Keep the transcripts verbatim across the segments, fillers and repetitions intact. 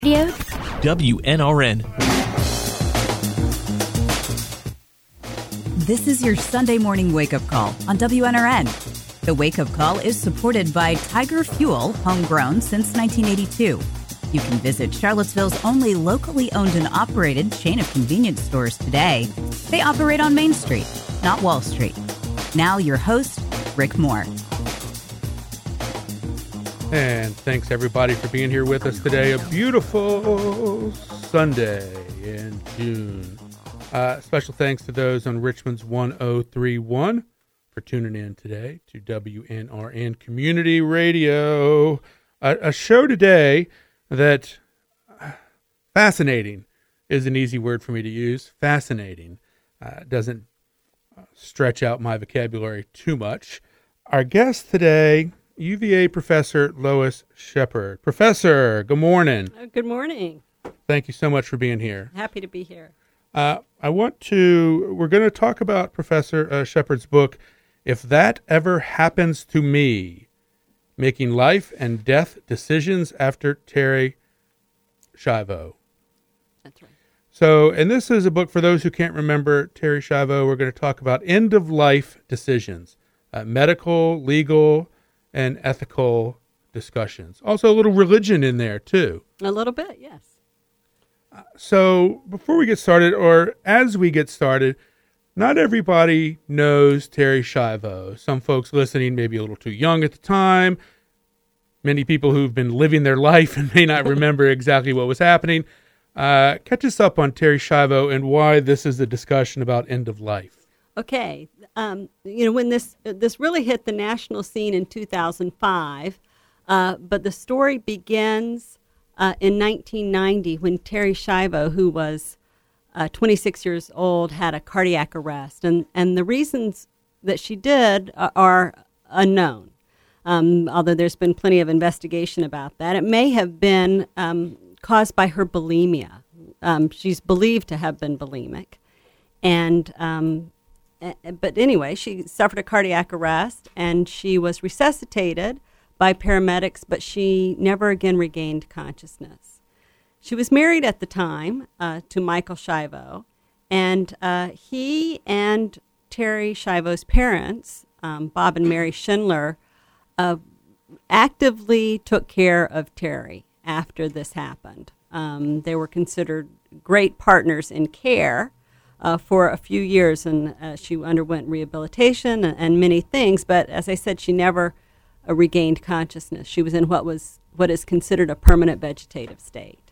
Radio W N R N. This is your Sunday morning wake-up call on W N R N. The wake-up call is supported by Tiger Fuel, homegrown since nineteen eighty-two. You can visit Charlottesville's only locally owned and operated chain of convenience stores today. They operate on Main Street, not Wall Street. Now your host, Rick Moore. And thanks, everybody, for being here with us today. A beautiful Sunday in June. Uh, special thanks to those on Richmond's one oh three point one for tuning in today to W N R N Community Radio. A, a show today that, uh, fascinating is an easy word for me to use. Fascinating. Uh, doesn't uh, stretch out my vocabulary too much. Our guest today, U V A Professor Lois Shepard. Professor, good morning. Oh, good morning. Thank you so much for being here. Happy to be here. Uh, I want to, we're going to talk about Professor uh, Shepard's book, If That Ever Happens to Me, Making Life and Death Decisions After Terri Schiavo. That's right. So, and this is a book for those who can't remember Terri Schiavo. We're going to talk about end-of-life decisions, uh, medical, legal, and ethical discussions. Also a little religion in there, too. A little bit, yes. Uh, so before we get started, or as we get started, not everybody knows Terri Schiavo. Some folks listening may be a little too young at the time. Many people who've been living their life and may not remember exactly what was happening. Uh, catch us up on Terri Schiavo and why this is a discussion about end of life. Okay. Um, you know, when this this really hit the national scene in two thousand five, uh, but the story begins uh, in nineteen ninety when Terri Schiavo, who was uh, twenty-six years old, had a cardiac arrest. And, and the reasons that she did are, are unknown, um, although there's been plenty of investigation about that. It may have been um, caused by her bulimia. Um, she's believed to have been bulimic. And um But anyway, she suffered a cardiac arrest, and she was resuscitated by paramedics, but she never again regained consciousness. She was married at the time uh, to Michael Schiavo, and uh, he and Terri Schiavo's parents, um, Bob and Mary Schindler, uh, actively took care of Terri after this happened. Um, they were considered great partners in care Uh, for a few years, and uh, she underwent rehabilitation and, and many things. But as I said, she never uh, regained consciousness. She was in what was what is considered a permanent vegetative state.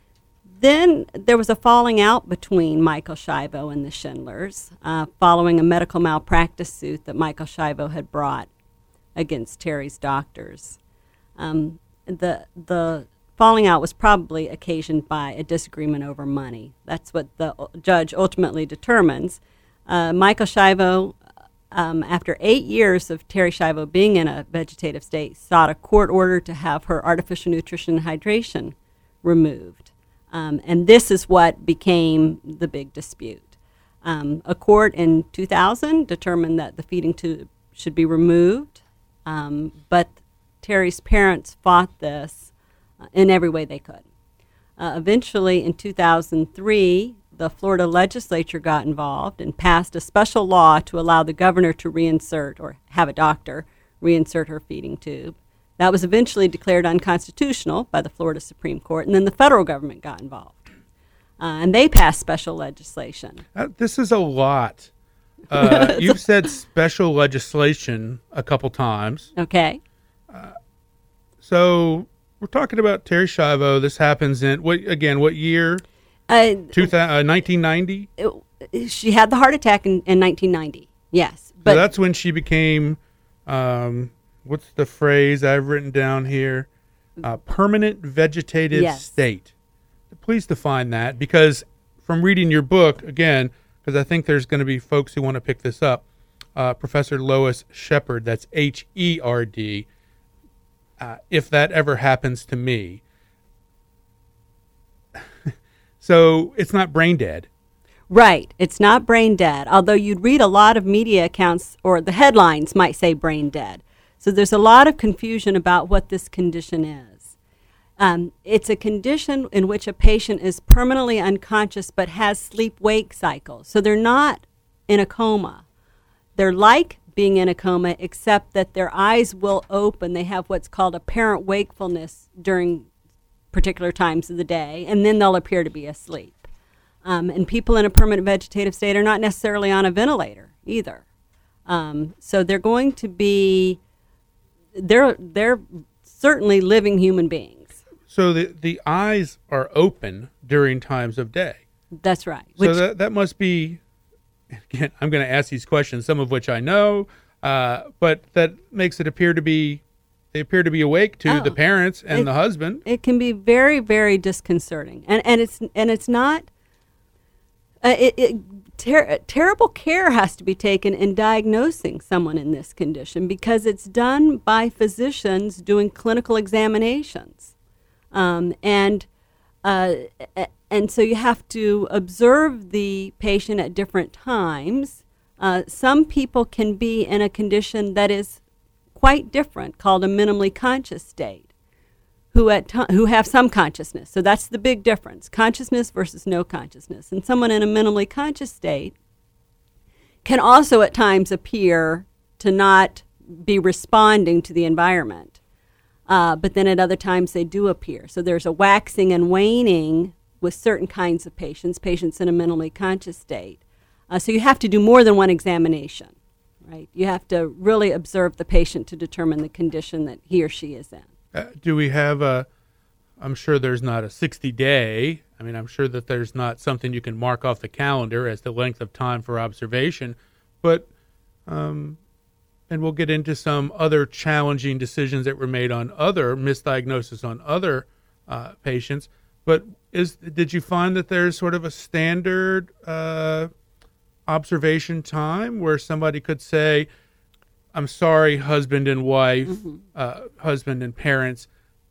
Then there was a falling out between Michael Schiavo and the Schindlers, uh, following a medical malpractice suit that Michael Schiavo had brought against Terri's doctors. Um, the the falling out was probably occasioned by a disagreement over money. That's what the judge ultimately determines. Uh, Michael Schiavo, um, after eight years of Terri Schiavo being in a vegetative state, sought a court order to have her artificial nutrition and hydration removed. Um, and this is what became the big dispute. Um, a court in two thousand determined that the feeding tube should be removed, um, but Terri's parents fought this in every way they could. Uh, eventually, in two thousand three, the Florida legislature got involved and passed a special law to allow the governor to reinsert, or have a doctor reinsert her feeding tube. That was eventually declared unconstitutional by the Florida Supreme Court, and then the federal government got involved. Uh, and they passed special legislation. Uh, this is a lot. Uh, you've said special legislation a couple times. Okay. Uh, so... We're talking about Terri Schiavo. This happens in, what again, what year? Uh, Two thousand, uh, nineteen ninety? It, she had the heart attack in, in nineteen ninety, yes. But so that's when she became, um, what's the phrase I've written down here? Uh, permanent vegetative yes. state. Please define that, because from reading your book, again, because I think there's going to be folks who want to pick this up, uh, Professor Lois Shepard, that's H E R D, Uh, if that ever happens to me. So it's not brain dead. Right. It's not brain dead, although you'd read a lot of media accounts, or the headlines might say brain dead. So there's a lot of confusion about what this condition is. Um, it's a condition in which a patient is permanently unconscious but has sleep-wake cycles. So they're not in a coma. They're like being in a coma, except that their eyes will open. They have what's called apparent wakefulness during particular times of the day, and then they'll appear to be asleep. Um, and people in a permanent vegetative state are not necessarily on a ventilator either. Um, so they're going to be, they're they're certainly living human beings. So the the eyes are open during times of day. That's right. So Which, that that must be, again, I'm going to ask these questions, some of which I know, uh, but that makes it appear to be, they appear to be awake to Oh, the parents and it- the husband. it can be very, very disconcerting, and and it's and it's not. Uh, it, it ter- terrible care has to be taken in diagnosing someone in this condition because it's done by physicians doing clinical examinations, um, and uh, and so you have to observe the patient at different times. Uh, some people can be in a condition that is quite different, called a minimally conscious state, who at to- who have some consciousness. So that's the big difference, consciousness versus no consciousness. And someone in a minimally conscious state can also at times appear to not be responding to the environment. Uh, but then at other times they do appear. So there's a waxing and waning with certain kinds of patients, patients in a minimally conscious state. Uh, so you have to do more than one examination, right? You have to really observe the patient to determine the condition that he or she is in. Uh, do we have a, I'm sure there's not a sixty day. I mean, I'm sure that there's not something you can mark off the calendar as the length of time for observation, but, um, and we'll get into some other challenging decisions that were made on other misdiagnosis on other uh, patients. But is did you find that there's sort of a standard uh, observation time where somebody could say, I'm sorry, husband and wife, mm-hmm. uh, husband and parents,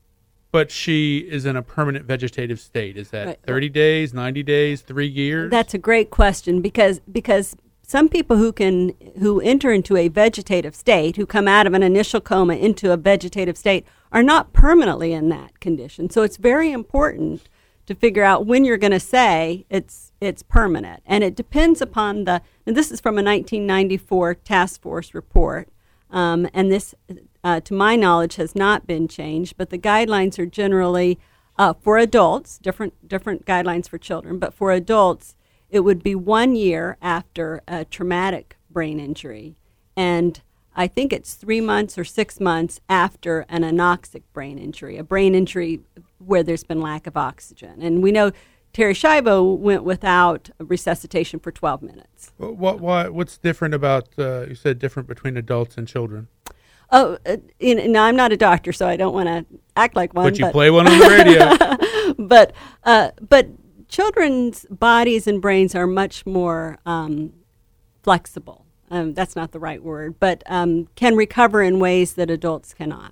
but she is in a permanent vegetative state? Is that right. thirty days, ninety days, three years? That's a great question because because some people who can who enter into a vegetative state, who come out of an initial coma into a vegetative state, are not permanently in that condition. So it's very important to figure out when you're going to say it's it's permanent. And it depends upon the, and this is from a nineteen ninety-four task force report, um, and this, uh, to my knowledge, has not been changed, but the guidelines are generally, uh, for adults, different different guidelines for children, but for adults, it would be one year after a traumatic brain injury, and I think it's three months or six months after an anoxic brain injury, a brain injury where there's been lack of oxygen. And we know Terri Schiavo went without resuscitation for twelve minutes. What, what, what's different about, uh, you said different between adults and children? Oh, uh, you know, I'm not a doctor, so I don't want to act like one. But you but, play one on the radio. but, uh, but children's bodies and brains are much more um, flexible. Um, that's not the right word, but um, can recover in ways that adults cannot.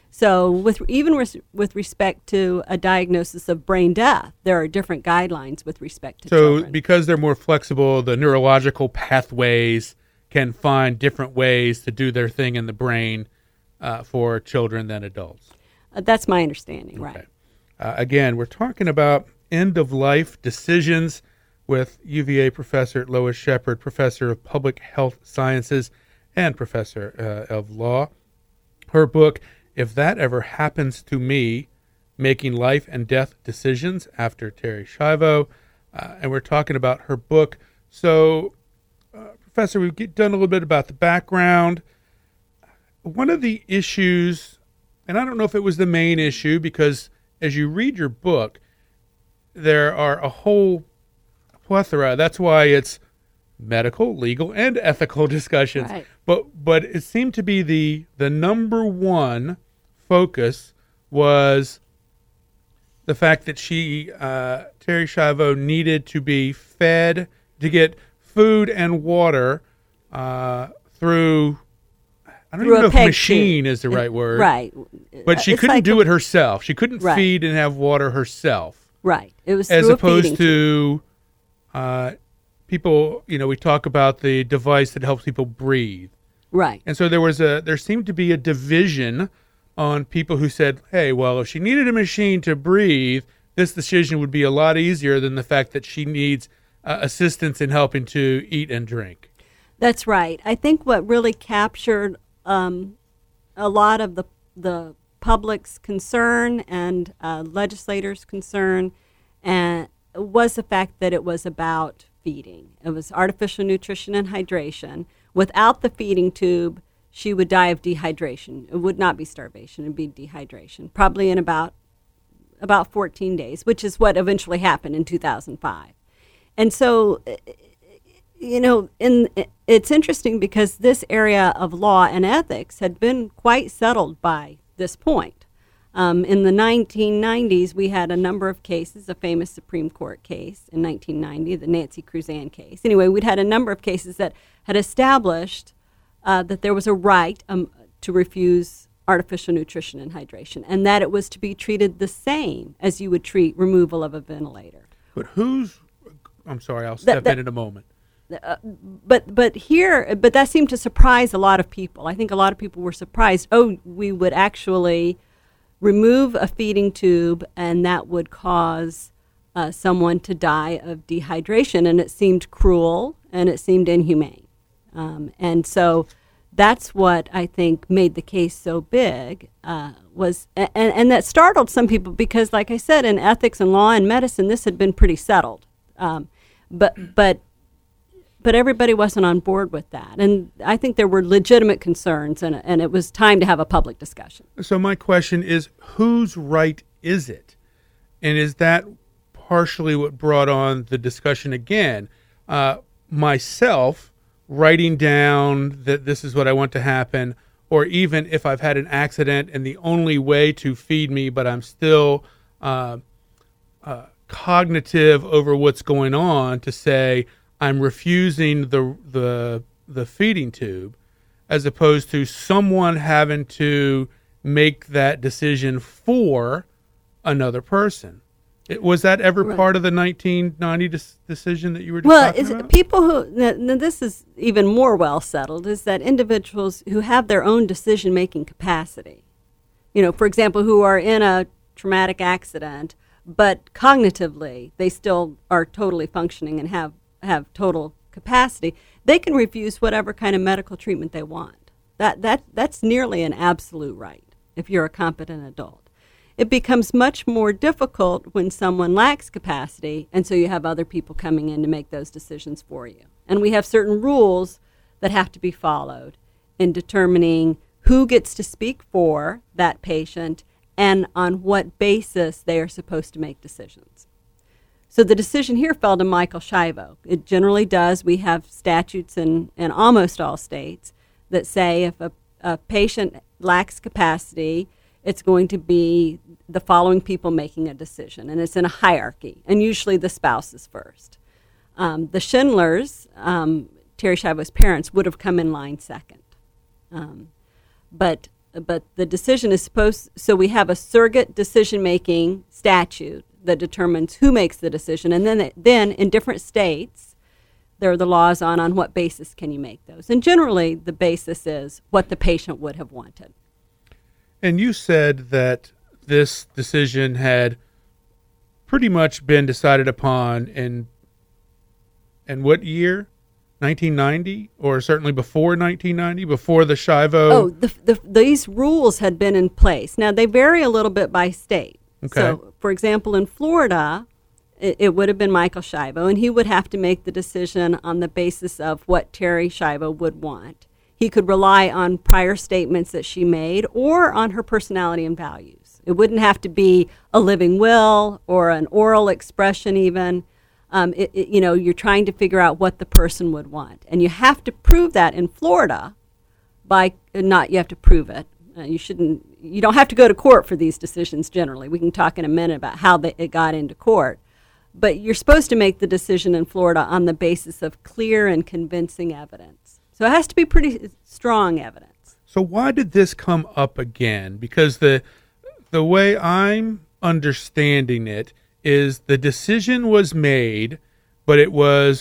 So with even with, with respect to a diagnosis of brain death, there are different guidelines with respect to so children. So because they're more flexible, the neurological pathways can find different ways to do their thing in the brain uh, for children than adults. Uh, that's my understanding, okay. right. Uh, again, we're talking about end-of-life decisions with U V A professor Lois Shepard, professor of public health sciences and professor uh, of law. Her book, If That Ever Happens to Me, Making Life and Death Decisions, after Terri Schiavo. Uh, and we're talking about her book. So, uh, Professor, we've get, done a little bit about the background. One of the issues, and I don't know if it was the main issue, because as you read your book, there are a whole plethora. That's why it's medical, legal, and ethical discussions. Right. But but it seemed to be the the number one focus was the fact that she, uh, Terri Schiavo, needed to be fed, to get food and water uh, through, I don't through even know if machine tube. is the right word. Right. But she It's couldn't like do a, it herself. She couldn't right. feed and have water herself. Right. It was as through opposed a feeding to uh, people, you know, we talk about the device that helps people breathe. Right. And so there was a, there seemed to be a division on people who said, hey, well, if she needed a machine to breathe, this decision would be a lot easier than the fact that she needs uh, assistance in helping to eat and drink. That's right. I think what really captured um, a lot of the the public's concern and uh, legislators' concern and was the fact that it was about feeding. It was artificial nutrition and hydration. Without the feeding tube, she would die of dehydration. It would not be starvation. It would be dehydration, probably in about about fourteen days, which is what eventually happened in two thousand five. And so, you know, in, it's interesting because this area of law and ethics had been quite settled by this point. Um, in the nineteen nineties, we had a number of cases, a famous Supreme Court case in nineteen ninety, the Nancy Cruzan case. Anyway, we'd had a number of cases that had established uh, that there was a right um, to refuse artificial nutrition and hydration, and that it was to be treated the same as you would treat removal of a ventilator. But who's, I'm sorry, I'll step that, in in a moment. Uh, but but here, but that seemed to surprise a lot of people. I think a lot of people were surprised. Oh, we would actually remove a feeding tube, and that would cause uh, someone to die of dehydration, and it seemed cruel and it seemed inhumane. Um, and so that's what I think made the case so big. Uh, was and, and that startled some people because, like I said, in ethics and law and medicine, this had been pretty settled. Um, but but. But everybody wasn't on board with that. And I think there were legitimate concerns, and, and it was time to have a public discussion. So my question is, whose right is it? And is that partially what brought on the discussion again? Uh, myself writing down that this is what I want to happen, or even if I've had an accident and the only way to feed me, but I'm still uh, uh, cognitive over what's going on, to say, I'm refusing the the the feeding tube, as opposed to someone having to make that decision for another person. It, was that ever right. part of the nineteen ninety dis- decision that you were just well, talking is about? People who, now this is even more well settled, is that individuals who have their own decision-making capacity, you know, for example, who are in a traumatic accident, but cognitively they still are totally functioning and have have total capacity, they can refuse whatever kind of medical treatment they want. That that that's nearly an absolute right if you're a competent adult. It becomes much more difficult when someone lacks capacity, and so you have other people coming in to make those decisions for you. And we have certain rules that have to be followed in determining who gets to speak for that patient and on what basis they are supposed to make decisions. So the decision here fell to Michael Schiavo. It generally does. We have statutes in, in almost all states that say if a, a patient lacks capacity, it's going to be the following people making a decision. And it's in a hierarchy, and usually the spouse is first. Um, the Schindlers, um, Terry Schiavo's parents, would have come in line second. Um, but but the decision is supposed, so we have a surrogate decision-making statute that determines who makes the decision, and then then in different states, there are the laws on on what basis can you make those. And generally, the basis is what the patient would have wanted. And you said that this decision had pretty much been decided upon in, in what year? nineteen ninety, or certainly before nineteen ninety, before the Schiavo? Oh, the, the, these rules had been in place. Now, they vary a little bit by state. Okay. So, for example, in Florida, it, it would have been Michael Schiavo, and he would have to make the decision on the basis of what Terry Schiavo would want. He could rely on prior statements that she made or on her personality and values. It wouldn't have to be a living will or an oral expression even. Um, it, it, you know, you're trying to figure out what the person would want. And you have to prove that in Florida by, not you have to prove it. Uh, you shouldn't, you don't have to go to court for these decisions generally. We can talk in a minute about how they, it got into court. But you're supposed to make the decision in Florida on the basis of clear and convincing evidence. So it has to be pretty strong evidence. So why did this come up again? Because the the way I'm understanding it is the decision was made, but it was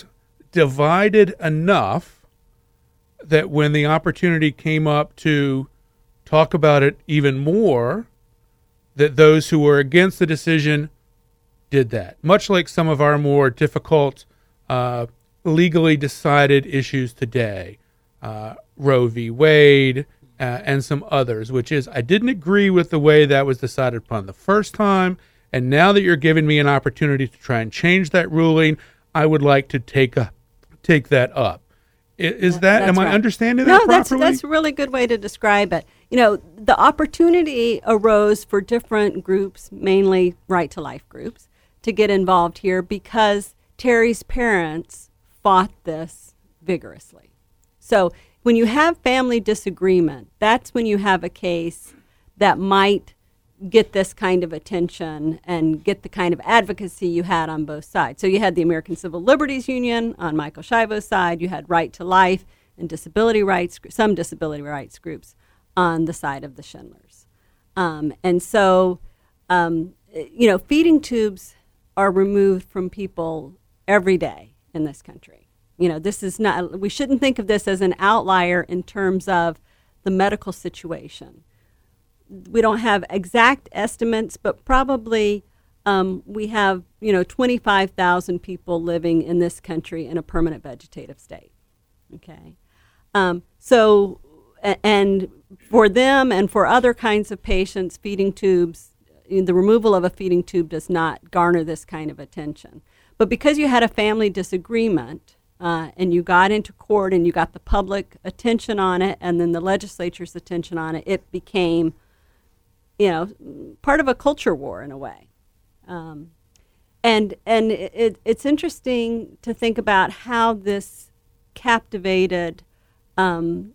divided enough that when the opportunity came up to talk about it even more, that those who were against the decision did that. Much like some of our more difficult, uh, legally decided issues today, uh, Roe v. Wade, uh, and some others, which is I didn't agree with the way that was decided upon the first time, and now that you're giving me an opportunity to try and change that ruling, I would like to take a, take that up. Is that, That's am right. I understanding no, that properly? No, that's, that's a really good way to describe it. You know, the opportunity arose for different groups, mainly Right to Life groups, to get involved here because Terry's parents fought this vigorously. So when you have family disagreement, that's when you have a case that might get this kind of attention and get the kind of advocacy you had on both sides. So you had the American Civil Liberties Union on Michael Schiavo's side, you had Right to Life and disability rights, some disability rights groups on the side of the Schindlers. Um, and so, um, you know, feeding tubes are removed from people every day in this country. You know, this is not, we shouldn't think of this as an outlier in terms of the medical situation. We don't have exact estimates, but probably um, we have, you know, twenty-five thousand people living in this country in a permanent vegetative state. Okay. Um, so, and for them and for other kinds of patients, feeding tubes, the removal of a feeding tube does not garner this kind of attention. But because you had a family disagreement uh, and you got into court and you got the public attention on it and then the legislature's attention on it, it became, you know, part of a culture war in a way. Um, and and it, it's interesting to think about how this captivated um,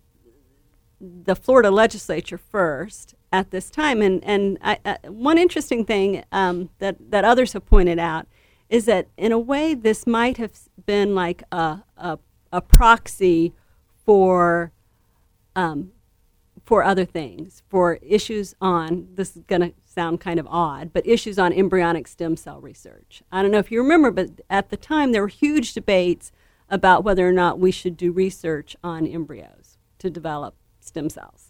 the Florida legislature first at this time. And and I, uh, one interesting thing um, that, that others have pointed out is that in a way this might have been like a, a, a proxy for um, for other things, for issues on, this is going to sound kind of odd, but issues on embryonic stem cell research. I don't know if you remember, but at the time there were huge debates about whether or not we should do research on embryos to develop stem cells.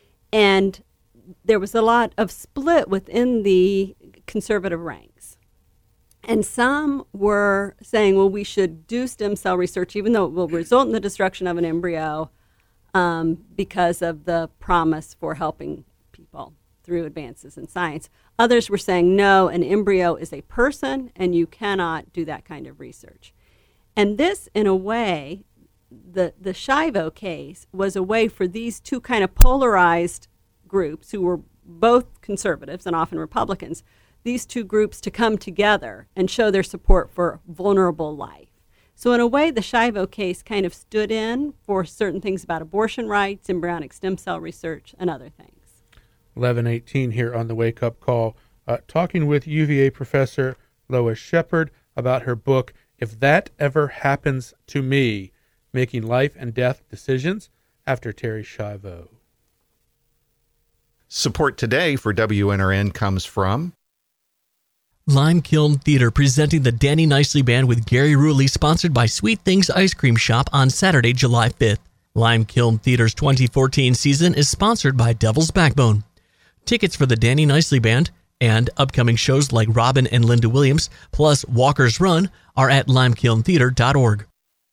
And there was a lot of split within the conservative ranks. And some were saying, well, we should do stem cell research, even though it will result in the destruction of an embryo, Um, because of the promise for helping people through advances in science. Others were saying, no, an embryo is a person, and you cannot do that kind of research. And this, in a way, the, the Schiavo case was a way for these two kind of polarized groups, who were both conservatives and often Republicans, these two groups to come together and show their support for vulnerable life. So in a way, the Schiavo case kind of stood in for certain things about abortion rights, embryonic stem cell research, and other things. eleven eighteen here on the Wake Up Call, uh, talking with U V A professor Lois Shepard about her book, If That Ever Happens to Me, Making Life and Death Decisions, after Terry Schiavo. Support today for W N R N comes from Lime Kiln Theater presenting the Danny Nicely Band with Gary Rulli, sponsored by Sweet Things Ice Cream Shop on Saturday, July fifth. Lime Kiln Theater's twenty fourteen season is sponsored by Devil's Backbone. Tickets for the Danny Nicely Band and upcoming shows like Robin and Linda Williams, plus Walker's Run, are at lime kiln theater dot org.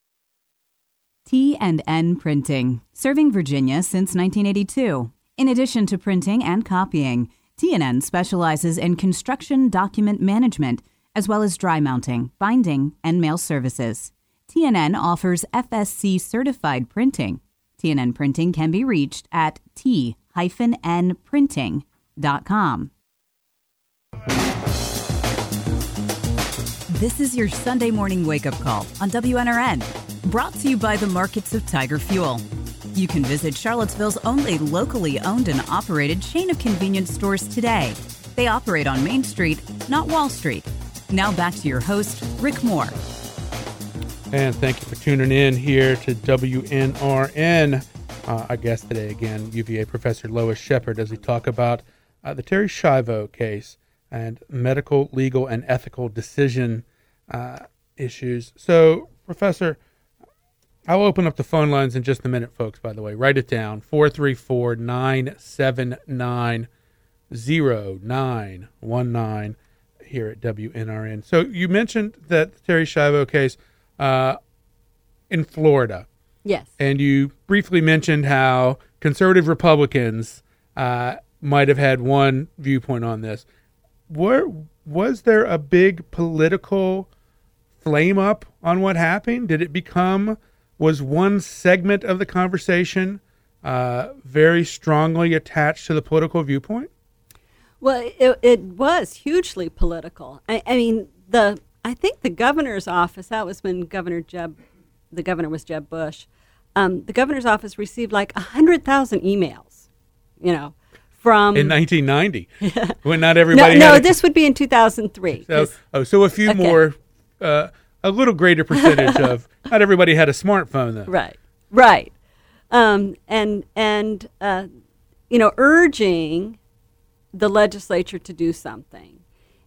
T and N Printing, serving Virginia since nineteen eighty-two. In addition to printing and copying, T and N specializes in construction document management, as well as dry mounting, binding, and mail services. T and N offers F S C-certified printing. T and N Printing can be reached at t dash n printing dot com. This is your Sunday morning wake-up call on W N R N, brought to you by the markets of Tiger Fuel. You can visit Charlottesville's only locally owned and operated chain of convenience stores today. They operate on Main Street, not Wall Street. Now back to your host, Rick Moore. And thank you for tuning in here to W N R N. Uh, our guest today, again, U V A professor Lois Shepard, as we talk about uh, the Terry Schiavo case and medical, legal, and ethical decision uh, issues. So, Professor, I'll open up the phone lines in just a minute, folks, by the way. Write it down, four three four, nine seven nine, zero nine one nine here at W N R N. So you mentioned that the Terri Schiavo case uh, in Florida. Yes. And you briefly mentioned how conservative Republicans uh, might have had one viewpoint on this. Were, was there a big political flame up on what happened? Did it become, was one segment of the conversation uh, very strongly attached to the political viewpoint? Well, it, it was hugely political. I, I mean, the I think the governor's office, that was when Governor Jeb, the governor was Jeb Bush, um, the governor's office received like one hundred thousand emails, you know, from... In nineteen ninety, when not everybody No, had no a, this would be in two thousand three. So, oh, so a few Okay. more, uh, a little greater percentage of, not everybody had a smartphone then. Right, right. Um, and, and uh, you know, urging the legislature to do something.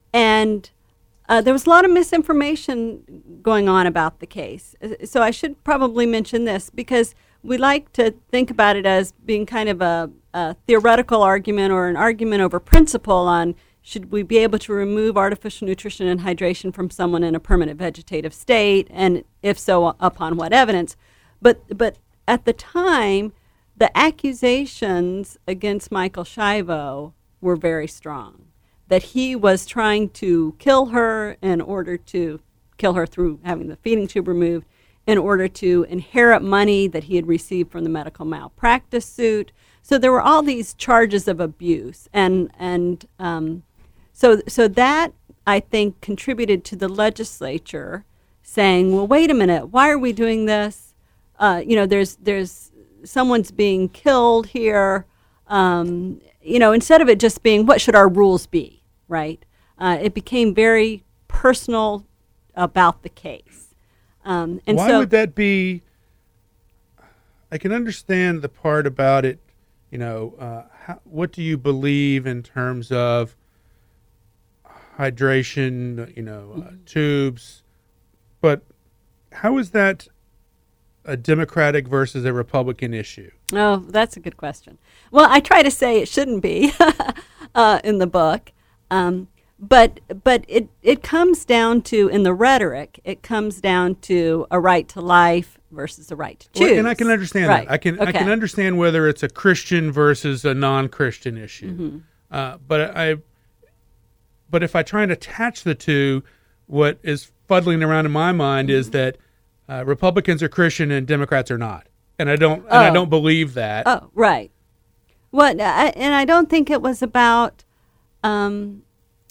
And uh, there was a lot of misinformation going on about the case. So I should probably mention this because we like to think about it as being kind of a, a theoretical argument or an argument over principle on should we be able to remove artificial nutrition and hydration from someone in a permanent vegetative state, and if so, upon what evidence. But, but at the time, the accusations against Michael Schiavo were very strong, that he was trying to kill her in order to kill her through having the feeding tube removed, in order to inherit money that he had received from the medical malpractice suit. So there were all these charges of abuse, and and um, so so that I think contributed to the legislature saying, well, wait a minute, why are we doing this? Uh, you know, there's there's someone's being killed here. Um, you know, instead of it just being, what should our rules be, right? Uh, it became very personal about the case. Um, and Why so, would that be? I can understand the part about it, you know, uh, how, what do you believe in terms of hydration, you know, uh, tubes, but how is that a Democratic versus a Republican issue? Oh, that's a good question. Well, I try to say it shouldn't be uh, in the book, um, but but it, it comes down to, in the rhetoric, it comes down to a right to life versus a right to choose. Well, and I can understand right. that. I can I Okay. can understand whether it's a Christian versus a non-Christian issue. Mm-hmm. Uh, but I but if I try and attach the two, what is fuddling around in my mind Mm-hmm. is that uh, Republicans are Christian and Democrats are not, and I don't and I Oh. don't believe that. Oh, right. What? I, and I don't think it was about. Um,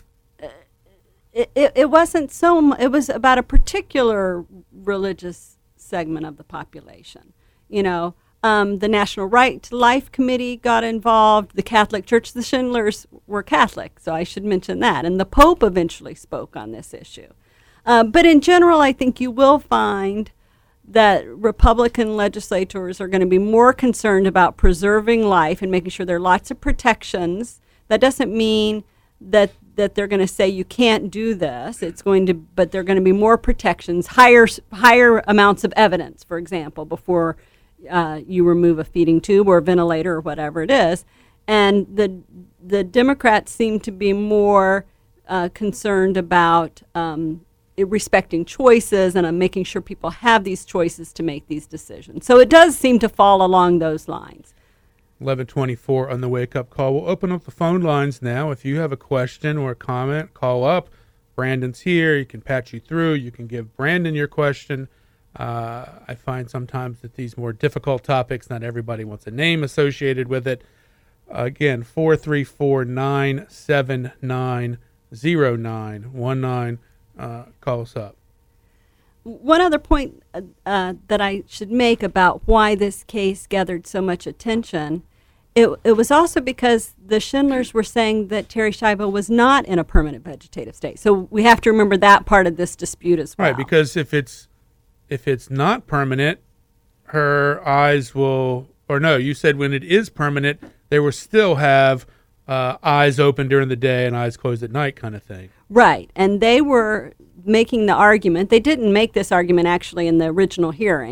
it, it it wasn't so. mu- It was about a particular religious segment of the population. You know, um, the National Right to Life Committee got involved. The Catholic Church, the Schindlers were Catholic, so I should mention that. And the Pope eventually spoke on this issue. Uh, but in general, I think you will find that Republican legislators are going to be more concerned about preserving life and making sure there are lots of protections. That doesn't mean that that they're going to say you can't do this. It's going to, but there are going to be more protections, higher higher amounts of evidence, for example, before uh, you remove a feeding tube or a ventilator or whatever it is. And the the Democrats seem to be more uh, concerned about um, respecting choices and uh, making sure people have these choices to make these decisions. So it does seem to fall along those lines. eleven twenty-four on the Wake Up Call. We'll open up the phone lines now. If you have a question or a comment, call up. Brandon's here. He can patch you through. You can give Brandon your question. Uh, I find sometimes that these more difficult topics, not everybody wants a name associated with it. Again, four three four, nine seven nine, zero nine one nine. Uh, call us up. One other point uh, uh, that I should make about why this case gathered so much attention, it, it was also because the Schindlers were saying that Terri Schiavo was not in a permanent vegetative state. So we have to remember that part of this dispute as well. Right, because if it's if it's not permanent, her eyes will, or no, you said when it is permanent, they will still have uh, eyes open during the day and eyes closed at night kind of thing. Right, and they were making the argument. They didn't make this argument actually in the original hearing,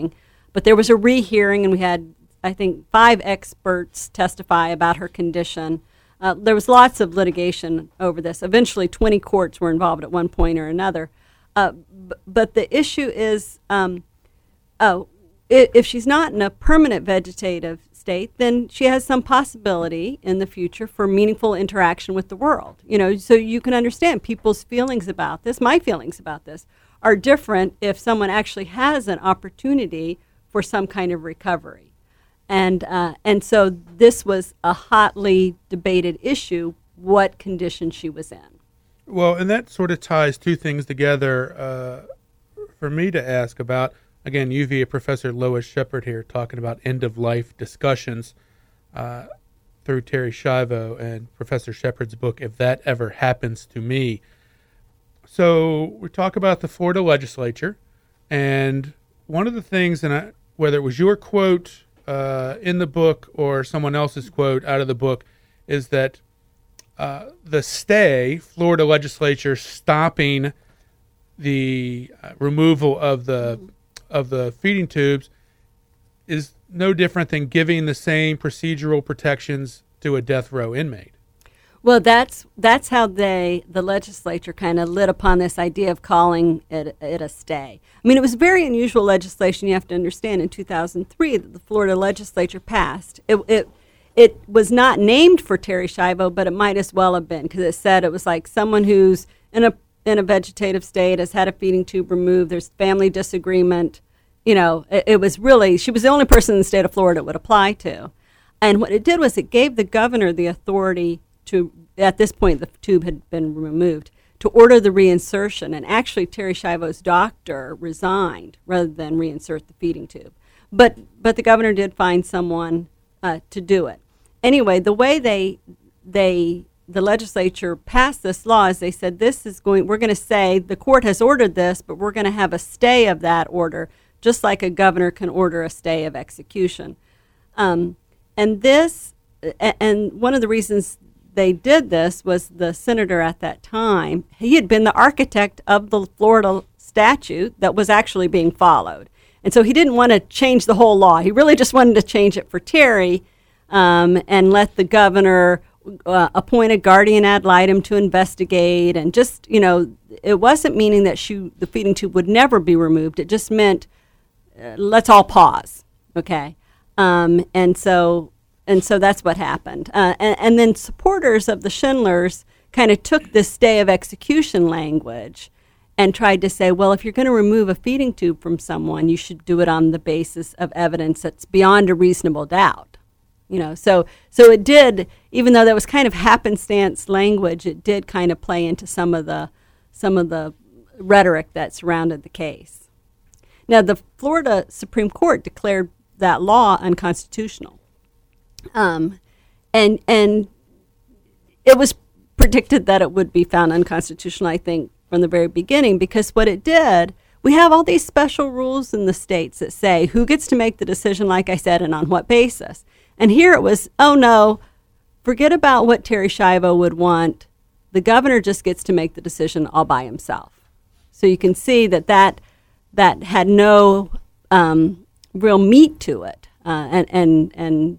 But there was a rehearing, and we had, I think, five experts testify about her condition. Uh, there was lots of litigation over this. Eventually, twenty courts were involved at one point or another. Uh, b- but the issue is, um, oh, if, if she's not in a permanent vegetative state, then she has some possibility in the future for meaningful interaction with the world. You know, so you can understand people's feelings about this. My feelings about this are different if someone actually has an opportunity for some kind of recovery. And uh, and so this was a hotly debated issue, what condition she was in. Well, and that sort of ties two things together uh, for me to ask about. Again, U V A Professor Lois Shepard here talking about end-of-life discussions uh, through Terri Schiavo and Professor Shepard's book, If That Ever Happens to Me. So we talk about the Florida legislature, and one of the things, and I, whether it was your quote Uh, in the book or someone else's quote out of the book, is that uh, the stay, Florida legislature stopping the uh, removal of the of the feeding tubes, is no different than giving the same procedural protections to a death row inmate. Well, that's that's how they, the legislature, kind of lit upon this idea of calling it, it a stay. I mean, it was very unusual legislation. You have to understand, in two thousand three, that the Florida legislature passed. It it it was not named for Terri Schiavo, but it might as well have been, because it said it was like someone who's in a in a vegetative state, has had a feeding tube removed. There's family disagreement. You know, it, it was really, she was the only person in the state of Florida it would apply to. And what it did was it gave the governor the authority to, at this point the tube had been removed, to order the reinsertion. And actually Terri Schiavo's doctor resigned rather than reinsert the feeding tube. But but the governor did find someone uh, to do it. Anyway, the way they they the legislature passed this law is they said, this is going, we're going to say the court has ordered this, but we're going to have a stay of that order, just like a governor can order a stay of execution. Um, and this, and one of the reasons they did this was the senator at that time, he had been the architect of the Florida statute that was actually being followed. And so he didn't want to change the whole law. He really just wanted to change it for Terri um, and let the governor uh, appoint a guardian ad litem to investigate. And just, you know, it wasn't meaning that she, the feeding tube would never be removed. It just meant uh, let's all pause, okay? Um, and so... And so that's what happened. Uh, and, and then supporters of the Schindlers kind of took this stay of execution language and tried to say, well, if you're going to remove a feeding tube from someone, you should do it on the basis of evidence that's beyond a reasonable doubt. You know, so so it did, even though that was kind of happenstance language, it did kind of play into some of the some of the rhetoric that surrounded the case. Now, the Florida Supreme Court declared that law unconstitutional. Um, and and it was predicted that it would be found unconstitutional, I think, from the very beginning, because what it did, we have all these special rules in the states that say who gets to make the decision, like I said, and on what basis. And here it was, oh no, forget about what Terri Schiavo would want. The governor just gets to make the decision all by himself. So you can see that that, that had no um, real meat to it, uh, and and and.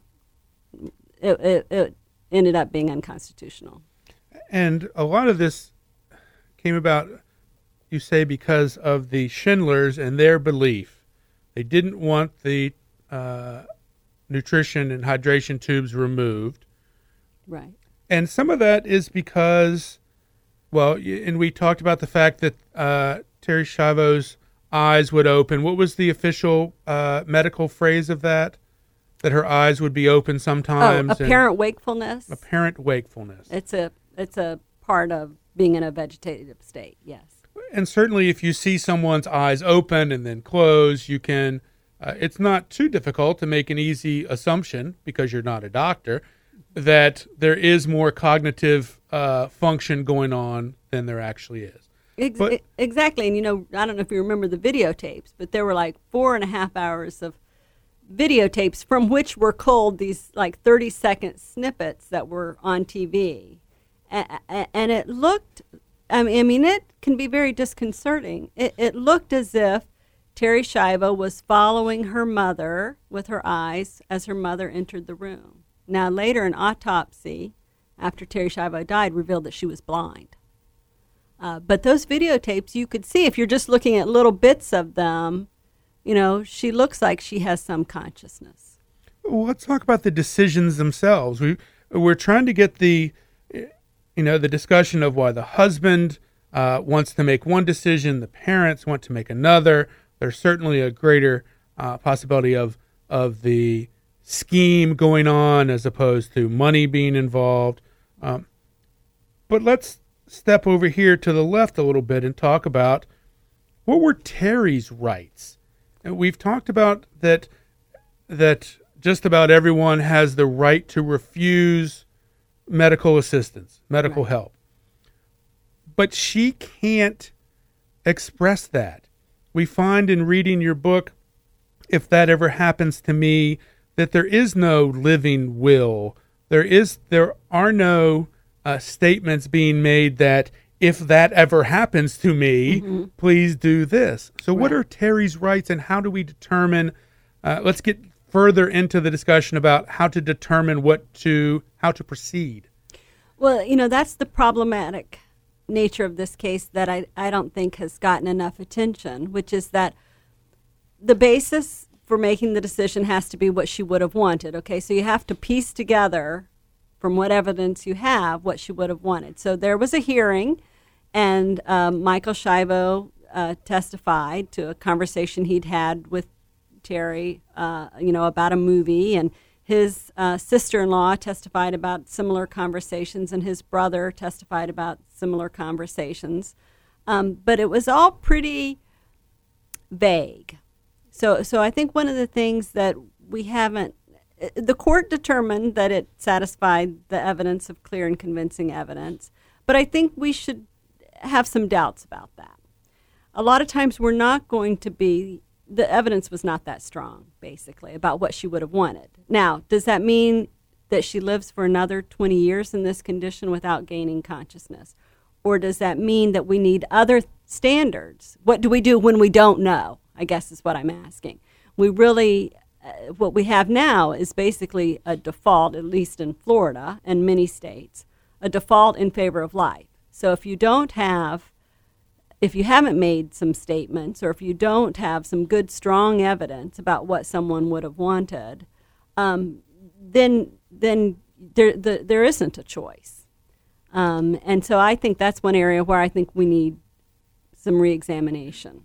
It, it, it ended up being unconstitutional. And a lot of this came about, you say, because of the Schindlers and their belief. They didn't want the uh, nutrition and hydration tubes removed. Right. And some of that is because, well, and we talked about the fact that uh, Terri Schiavo's eyes would open. What was the official uh, medical phrase of that? That her eyes would be open sometimes. Oh, apparent wakefulness. Apparent wakefulness. It's a it's a part of being in a vegetative state, yes. And certainly if you see someone's eyes open and then close, you can, uh, it's not too difficult to make an easy assumption, because you're not a doctor, that there is more cognitive uh, function going on than there actually is. Ex- but, exactly. And, you know, I don't know if you remember the videotapes, but there were like four and a half hours of videotapes from which were culled these like thirty second snippets that were on T V. And, and it looked, I mean, I mean, it can be very disconcerting. It, it looked as if Terri Schiavo was following her mother with her eyes as her mother entered the room. Now, later, an autopsy after Terri Schiavo died revealed that she was blind. Uh, but those videotapes, you could see, if you're just looking at little bits of them, you know, she looks like she has some consciousness. Well, let's talk about the decisions themselves. We, we're trying to get the, you know, the discussion of why the husband uh, wants to make one decision, the parents want to make another. There's certainly a greater uh, possibility of of the scheme going on as opposed to money being involved. Um, but let's step over here to the left a little bit and talk about what were Terri's rights. And we've talked about that that just about everyone has the right to refuse medical assistance, medical Right. help. But she can't express that. We find in reading your book, if that ever happens to me, that there is no living will. There is, there are no uh, statements being made that if that ever happens to me, mm-hmm. please do this. So right. what are Terri's rights, and how do we determine, uh, let's get further into the discussion about how to determine what to, how to proceed. Well, you know, that's the problematic nature of this case that I, I don't think has gotten enough attention, which is that the basis for making the decision has to be what she would have wanted. Okay, so you have to piece together from what evidence you have what she would have wanted. So there was a hearing, and um, Michael Schiavo uh, testified to a conversation he'd had with Terri, uh, you know, about a movie, and his uh, sister-in-law testified about similar conversations, and his brother testified about similar conversations. Um, but it was all pretty vague. So, so I think one of the things that we haven't, the court determined that it satisfied the evidence of clear and convincing evidence, but I think we should have some doubts about that. A lot of times we're not going to be, the evidence was not that strong, basically, about what she would have wanted. Now, does that mean that she lives for another twenty years in this condition without gaining consciousness? Or does that mean that we need other standards? What do we do when we don't know, I guess is what I'm asking. We really, uh, what we have now is basically a default, at least in Florida and many states, a default in favor of life. So if you don't have, if you haven't made some statements, or if you don't have some good, strong evidence about what someone would have wanted, um, then then there the, there isn't a choice. Um, and so I think that's one area where I think we need some reexamination.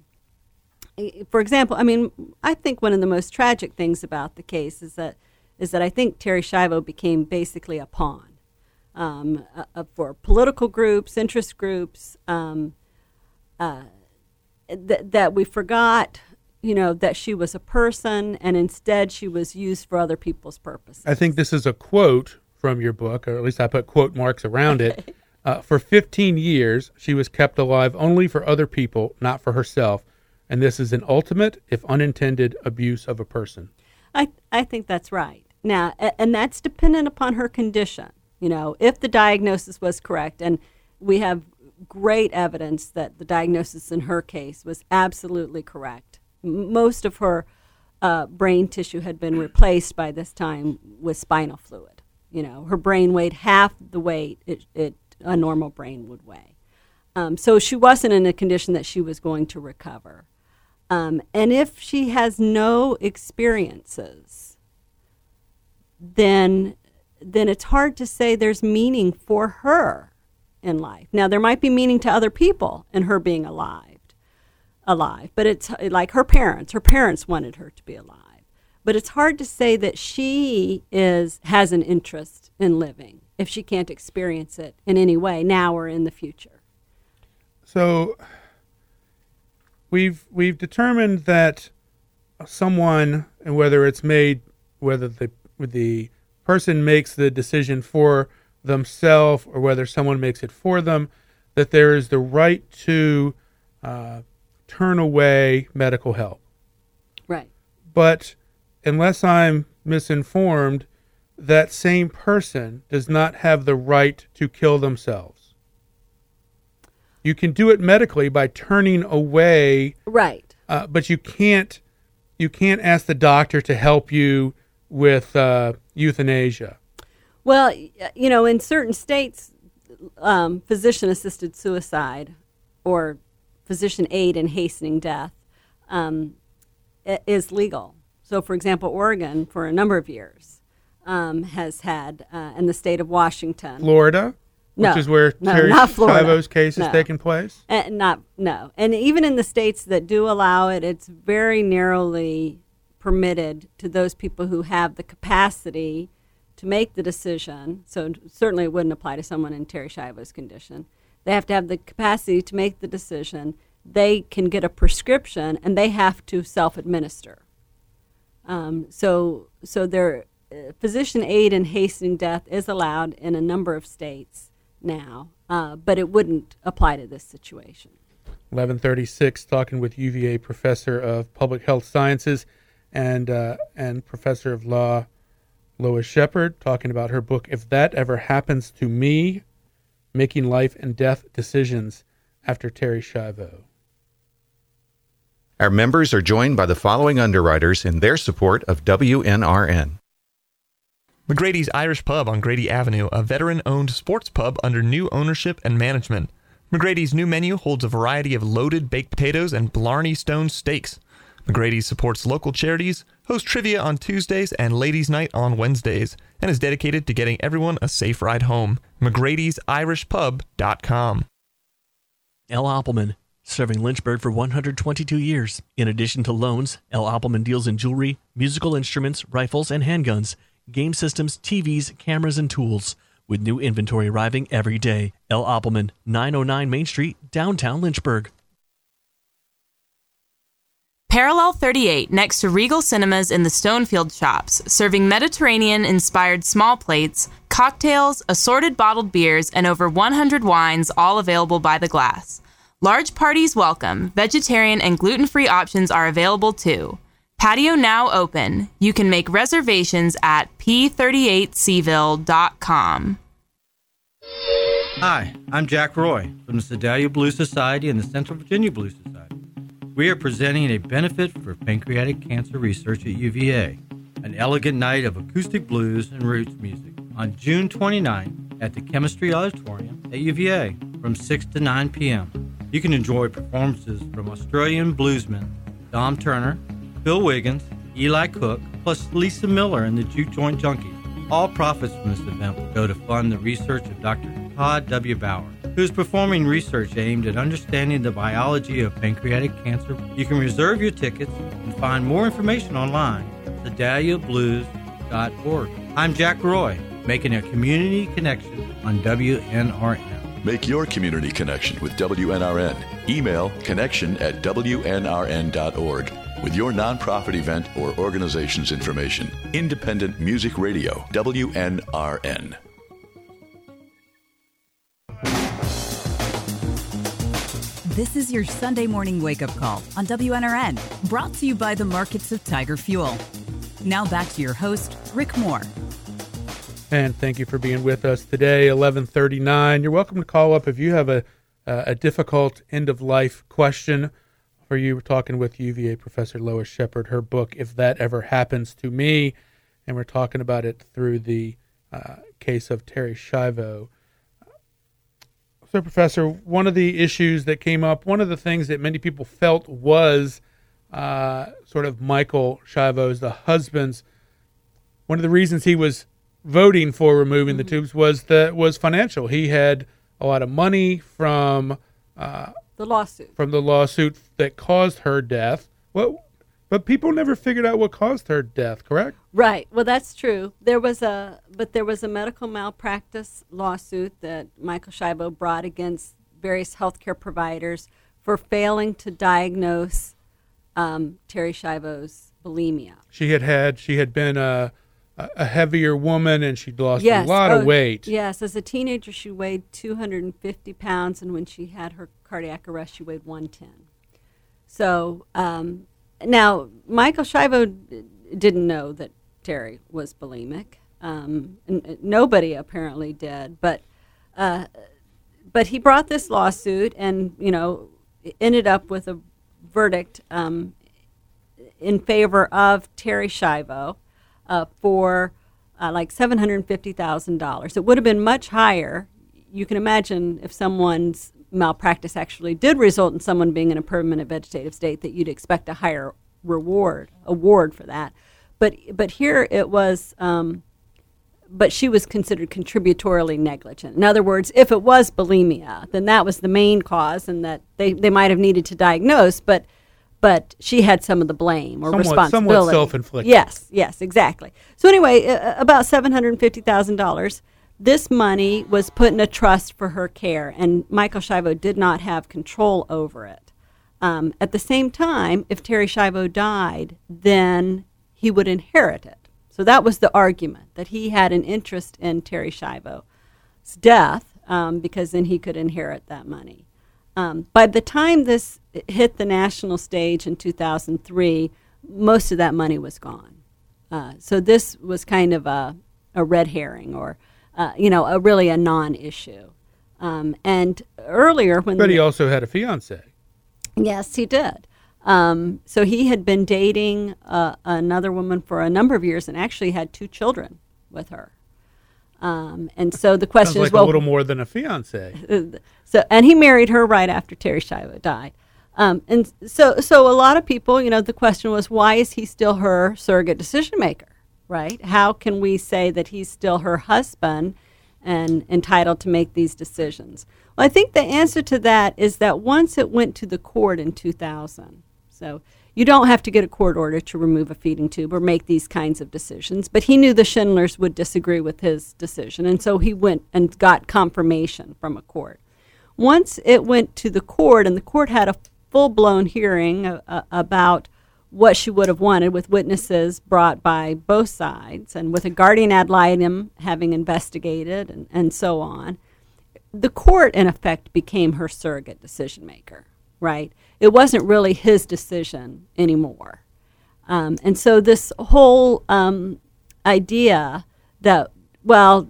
For example, I mean, I think one of the most tragic things about the case is that is that I think Terri Schiavo became basically a pawn um, uh, for political groups, interest groups. Um, uh, th- that we forgot, you know, that she was a person, and instead she was used for other people's purposes. I think this is a quote from your book, or at least I put quote marks around Okay. it. Uh, for fifteen years, she was kept alive only for other people, not for herself. And this is an ultimate, if unintended, abuse of a person. I I think that's right. Now, a- and that's dependent upon her condition. You know, if the diagnosis was correct, and we have great evidence that the diagnosis in her case was absolutely correct. M- most of her uh, brain tissue had been replaced by this time with spinal fluid. You know, her brain weighed half the weight it, it a normal brain would weigh. Um, so she wasn't in a condition that she was going to recover. Um, and if she has no experiences, then then it's hard to say there's meaning for her in life. Now, there might be meaning to other people in her being alive, alive, but it's like her parents. Her parents wanted her to be alive. But it's hard to say that she is has an interest in living if she can't experience it in any way now or in the future. So we've we've determined that someone, and whether it's made, whether the the person makes the decision for themselves or whether someone makes it for them, that there is the right to uh, turn away medical help. Right. But unless I'm misinformed, that same person does not have the right to kill themselves. You can do it medically by turning away Right. uh, but you can't you can't ask the doctor to help you with uh, euthanasia. Well, you know, in certain states, um, physician-assisted suicide or physician aid in hastening death um, is legal. So, for example, Oregon, for a number of years, um, has had, uh, in the state of Washington. Florida, no, which is where no, Terry not Florida. Schiavo's case no. is taking place? Uh, not, no. And even in the states that do allow it, it's very narrowly permitted to those people who have the capacity to make the decision. So certainly it wouldn't apply to someone in Terry Schiavo's condition. They have to have the capacity to make the decision. They can get a prescription, and they have to self-administer. Um, so so their uh, physician aid in hastening death is allowed in a number of states now, uh, but it wouldn't apply to this situation. eleven thirty-six, talking with U V A professor of public health sciences and uh, and professor of law, Lois Shepard, talking about her book, If That Ever Happens to Me, Making Life and Death Decisions After Terry Schiavo. Our members are joined by the following underwriters in their support of W N R N. McGrady's Irish Pub on Grady Avenue, a veteran-owned sports pub under new ownership and management. McGrady's new menu holds a variety of loaded baked potatoes and Blarney Stone steaks. McGrady's supports local charities, hosts trivia on Tuesdays and Ladies' Night on Wednesdays, and is dedicated to getting everyone a safe ride home. McGrady's Irish Pub dot com. L. Appelman, serving Lynchburg for one hundred twenty-two years. In addition to loans, L. Appelman deals in jewelry, musical instruments, rifles, and handguns, game systems, T Vs, cameras, and tools, with new inventory arriving every day. L. Appelman, nine oh nine Main Street, downtown Lynchburg. Parallel thirty-eight, next to Regal Cinemas in the Stonefield Shops, serving Mediterranean-inspired small plates, cocktails, assorted bottled beers, and over one hundred wines, all available by the glass. Large parties welcome. Vegetarian and gluten-free options are available too. Patio now open. You can make reservations at p thirty-eight seville dot com. Hi, I'm Jack Roy from the Sedalia Blues Society and the Central Virginia Blues Society. We are presenting a benefit for pancreatic cancer research at U V A, an elegant night of acoustic blues and roots music on June twenty-ninth at the Chemistry Auditorium at U V A from six to nine p.m. You can enjoy performances from Australian bluesmen Dom Turner, Bill Wiggins, Eli Cook, plus Lisa Miller and the Juke Joint Junkies. All profits from this event will go to fund the research of Doctor Todd W. Bauer, who is performing research aimed at understanding the biology of pancreatic cancer. You can reserve your tickets and find more information online at sedalia blues dot org. I'm Jack Roy, making a community connection on W N R N. Make your community connection with W N R N. Email connection at W N R N dot org with your nonprofit event or organization's information. Independent Music Radio, W N R N. This is your Sunday morning wake-up call on W N R N, brought to you by the markets of Tiger Fuel. Now back to your host, Rick Moore. And thank you for being with us today, eleven thirty-nine. You're welcome to call up if you have a uh, a difficult end-of-life question for you. We're talking with U V A professor Lois Shepard, her book, If That Ever Happens to Me, and we're talking about it through the uh, case of Terry Schiavo. So, Professor, one of the issues that came up, one of the things that many people felt was uh, sort of Michael Schiavo's, the husband's, one of the reasons he was voting for removing mm-hmm. the tubes was that was financial. He had a lot of money from uh, the lawsuit from the lawsuit that caused her death. Well, but people never figured out what caused her death, correct? Right. Well, that's true. There was a, but there was a medical malpractice lawsuit that Michael Schiavo brought against various healthcare providers for failing to diagnose um, Terry Schiavo's bulimia. She had had, she had been a, a heavier woman, and she'd lost yes. a lot oh, of weight. Yes. As a teenager, she weighed two hundred fifty pounds, and when she had her cardiac arrest, she weighed one ten. So, um, now, Michael Schiavo d- didn't know that Terry was bulimic. Um, and, and nobody apparently did, but uh, but he brought this lawsuit, and you know, ended up with a verdict um, in favor of Terri Schiavo uh, for uh, like seven hundred fifty thousand dollars. It would have been much higher. You can imagine if someone's malpractice actually did result in someone being in a permanent vegetative state, that you'd expect a higher reward, award for that. But but here it was, um, but she was considered contributorily negligent. In other words, if it was bulimia, then that was the main cause, and that they, they might have needed to diagnose, but but she had some of the blame or somewhat, responsibility. Somewhat self-inflicted. Yes, yes, exactly. So anyway, uh, about seven hundred fifty thousand dollars. This money was put in a trust for her care, and Michael Schiavo did not have control over it. Um, at the same time, if Terri Schiavo died, then he would inherit it. So that was the argument, that he had an interest in Terri Schiavo's death um, because then he could inherit that money. Um, by the time this hit the national stage in two thousand three, most of that money was gone. Uh, so this was kind of a, a red herring, or uh, you know, a really a non-issue. Um, and earlier, when but he the, also had a fiance. Yes, he did. Um, so he had been dating uh, another woman for a number of years, and actually had two children with her. Um, and so the question Sounds like is, well, a little more than a fiance. So, and he married her right after Terri Schiavo died. Um, and so, so a lot of people, you know, the question was, why is he still her surrogate decision maker, right? How can we say that he's still her husband and entitled to make these decisions? Well, I think the answer to that is that once it went to the court in two thousand, so you don't have to get a court order to remove a feeding tube or make these kinds of decisions, but he knew the Schindlers would disagree with his decision, and so he went and got confirmation from a court. Once it went to the court, and the court had a full-blown hearing uh, about what she would have wanted, with witnesses brought by both sides and with a guardian ad litem having investigated and, and so on, the court, in effect, became her surrogate decision maker, right? It wasn't really his decision anymore. Um, and so this whole um, idea that, well,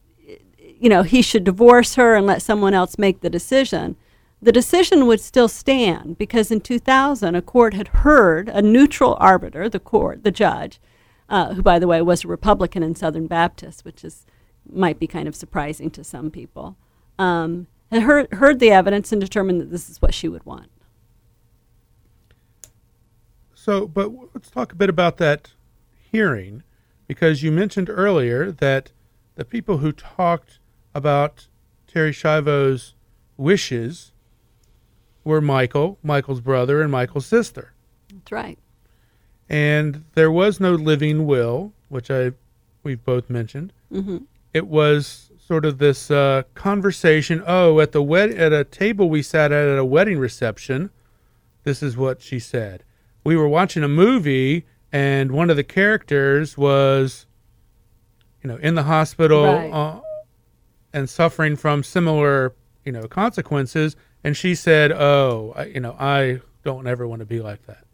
you know, he should divorce her and let someone else make the decision, the decision would still stand, because in two thousand, a court had heard a neutral arbiter, the court, the judge, uh, who, by the way, was a Republican and Southern Baptist, which is might be kind of surprising to some people, um, had heard, heard the evidence and determined that this is what she would want. So, but let's talk a bit about that hearing, because you mentioned earlier that the people who talked about Terri Schiavo's wishes were Michael, Michael's brother, and Michael's sister. That's right. And there was no living will, which I we've both mentioned. Mm-hmm. It was sort of this uh, conversation. Oh, at the wed- at a table we sat at at a wedding reception, this is what she said. We were watching a movie, and one of the characters was, you know, in the hospital Right. uh, and suffering from similar, you know, consequences. And she said, "Oh, I, you know, I don't ever want to be like that."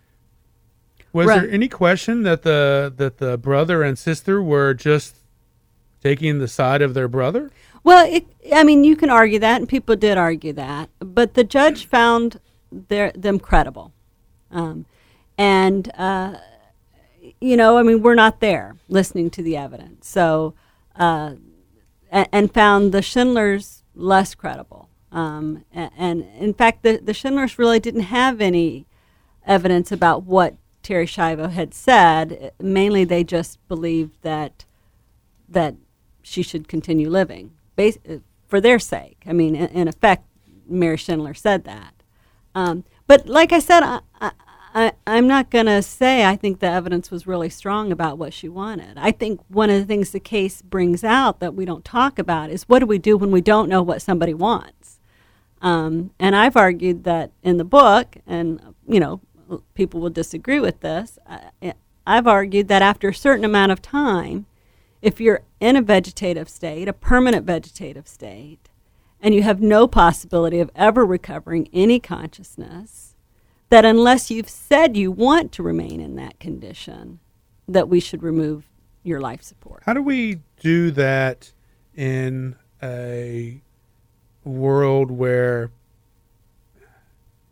Was Right. there any question that the that the brother and sister were just taking the side of their brother? Well, it, I mean, you can argue that, and people did argue that, but the judge found their, them credible. Um, and, uh, you know, I mean, we're not there listening to the evidence. So, uh, and, and found the Schindlers less credible. Um, and, and in fact, the, the Schindlers really didn't have any evidence about what Terri Schiavo had said. Mainly, they just believed that that she should continue living bas- for their sake. I mean, in, in effect, Mary Schindler said that. Um, but like I said, I, I, I, I'm not going to say I think the evidence was really strong about what she wanted. I think one of the things the case brings out that we don't talk about is, what do we do when we don't know what somebody wants? Um, and I've argued that in the book, and, you know, people will disagree with this, I, I've argued that after a certain amount of time, if you're in a vegetative state, a permanent vegetative state, and you have no possibility of ever recovering any consciousness, that unless you've said you want to remain in that condition, that we should remove your life support. How do we do that in a world where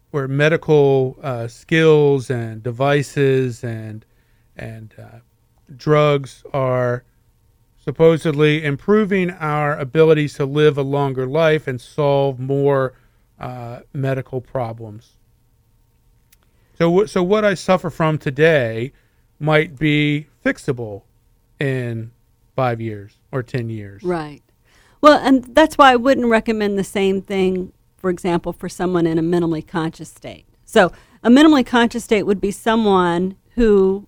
where medical uh, skills and devices and and uh, drugs are supposedly improving our abilities to live a longer life and solve more uh, medical problems. So, so what I suffer from today might be fixable in five years or ten years. Right. Well, and that's why I wouldn't recommend the same thing, for example, for someone in a minimally conscious state. So a minimally conscious state would be someone who,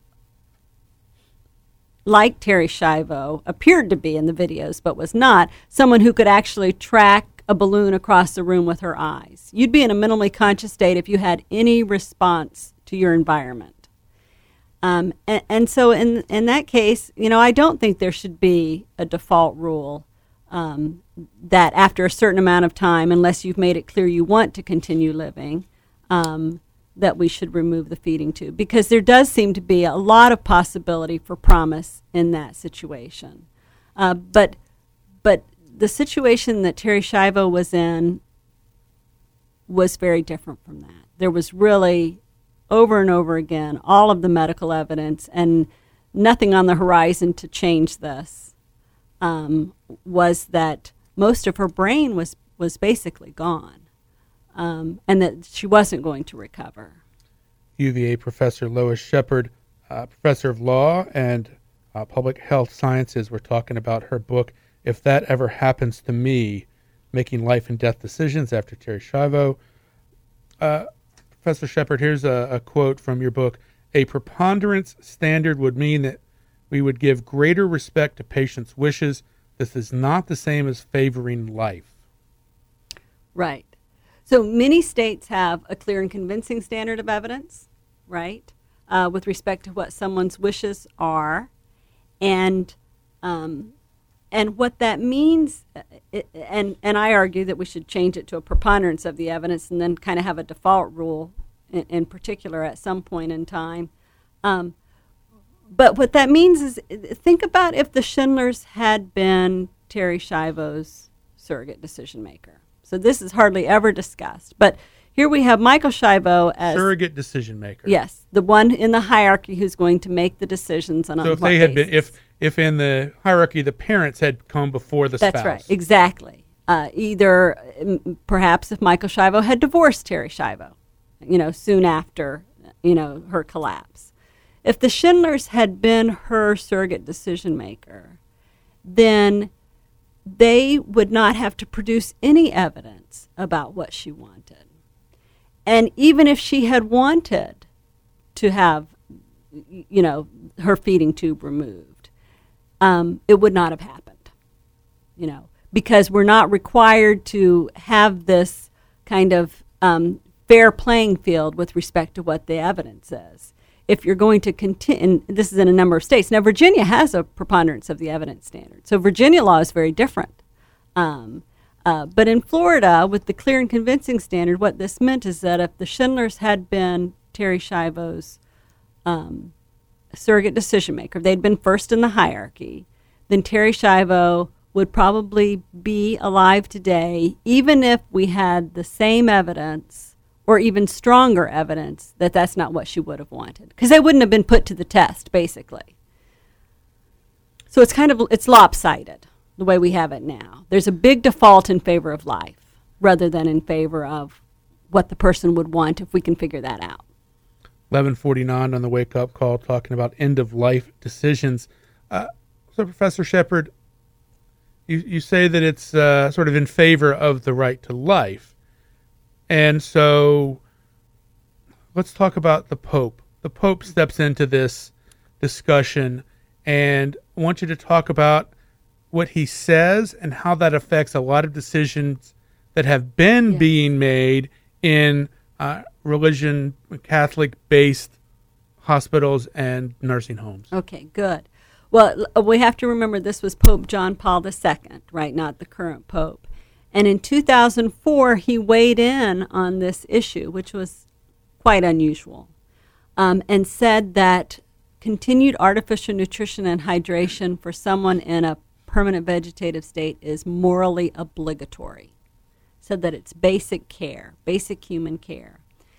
like Terri Schiavo, appeared to be in the videos but was not, someone who could actually track a balloon across the room with her eyes. You'd be in a minimally conscious state if you had any response to your environment. Um, and, and so in in that case, you know, I don't think there should be a default rule um, that after a certain amount of time, unless you've made it clear you want to continue living, um, that we should remove the feeding tube. Because there does seem to be a lot of possibility for promise in that situation. Uh, but but the situation that Terri Schiavo was in was very different from that. There was really, over and over again, all of the medical evidence and nothing on the horizon to change this, um, was that most of her brain was, was basically gone, um, and that she wasn't going to recover. U V A professor Lois Shepard, uh, professor of law and uh, public health sciences, we're talking about her book, If That Ever Happens to Me, Making Life and Death Decisions After Terri Schiavo. Uh, Professor Shepard, here's a, a quote from your book. A preponderance standard would mean that we would give greater respect to patients' wishes. This is not the same as favoring life. Right. So many states have a clear and convincing standard of evidence, right, uh, with respect to what someone's wishes are. And um, and what that means, it, and, and I argue that we should change it to a preponderance of the evidence and then kind of have a default rule in, in particular at some point in time. Um, but what that means is, think about if the Schindlers had been Terri Schiavo's surrogate decision maker. So this is hardly ever discussed. But here we have Michael Schiavo as surrogate decision maker. Yes, the one in the hierarchy who's going to make the decisions on. So on if what they had basis. been, if if in the hierarchy the parents had come before the That's spouse. right, exactly. Uh, either um, perhaps if Michael Schiavo had divorced Terri Schiavo, you know, soon after, you know, her collapse. If the Schindlers had been her surrogate decision maker, then they would not have to produce any evidence about what she wanted. And even if she had wanted to have, you know, her feeding tube removed, um, it would not have happened, you know, because we're not required to have this kind of um, fair playing field with respect to what the evidence is. If you're going to continue, and this is in a number of states. Now, Virginia has a preponderance of the evidence standard. So Virginia law is very different. Um, uh, but in Florida, with the clear and convincing standard, what this meant is that if the Schindlers had been Terri Schiavo's um, surrogate decision maker, if they'd been first in the hierarchy, then Terri Schiavo would probably be alive today, even if we had the same evidence or even stronger evidence that that's not what she would have wanted, because they wouldn't have been put to the test, basically. So it's kind of, it's lopsided the way we have it now. There's a big default in favor of life rather than in favor of what the person would want if we can figure that out. eleven forty-nine on the Wake Up Call, talking about end-of-life decisions. Uh, so, Professor Shepard, you, you say that it's uh, sort of in favor of the right to life. And so let's talk about the Pope. The Pope steps into this discussion, and I want you to talk about what he says and how that affects a lot of decisions that have been yeah. being made in uh, religion, Catholic-based hospitals and nursing homes. Okay, good. Well, we have to remember this was Pope John Paul the Second, right, not the current Pope. And in two thousand four, he weighed in on this issue, which was quite unusual, um, and said that continued artificial nutrition and hydration for someone in a permanent vegetative state is morally obligatory. Said that it's basic care, basic human care.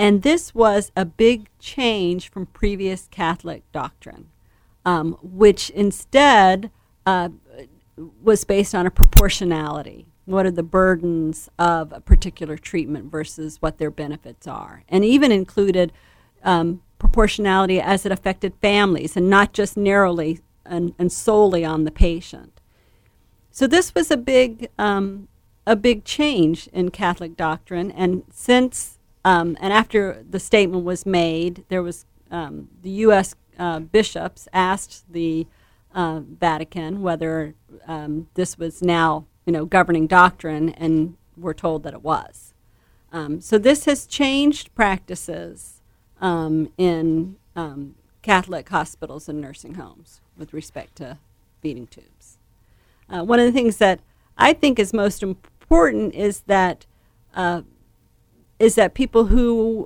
And this was a big change from previous Catholic doctrine, um, which instead uh, was based on a proportionality. What are the burdens of a particular treatment versus what their benefits are? And even included um, proportionality as it affected families and not just narrowly and, and solely on the patient. So this was a big um, a big change in Catholic doctrine. And since um, and after the statement was made, there was um, the U S uh, bishops asked the uh, Vatican whether um, this was now, you know, governing doctrine, and were told that it was. Um, so this has changed practices um, in um, Catholic hospitals and nursing homes with respect to feeding tubes. Uh, one of the things that I think is most important is that uh, is that people who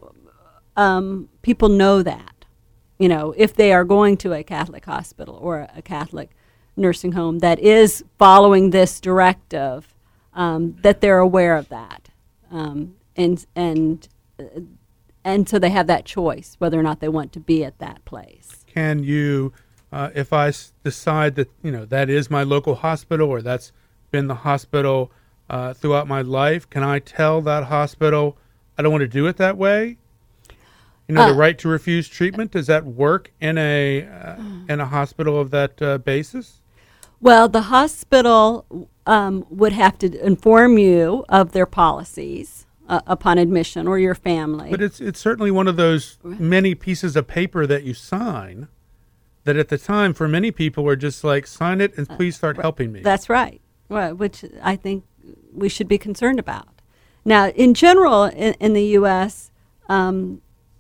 um, people know that, you know, if they are going to a Catholic hospital or a Catholic nursing home that is following this directive, um, that they're aware of that, um, and and uh, and so they have that choice whether or not they want to be at that place. Can you, uh, if I s- decide that, you know, that is my local hospital, or that's been the hospital uh, throughout my life, can I tell that hospital I don't want to do it that way? You know, Uh, the right to refuse treatment, does that work in a uh, in a hospital of that uh, basis? Well, the hospital um, would have to inform you of their policies uh, upon admission, or your family. But it's it's certainly one of those many pieces of paper that you sign that at the time for many people were just like, sign it and please start helping me. That's right, well, which I think we should be concerned about. Now, in general, in, in the U S, um,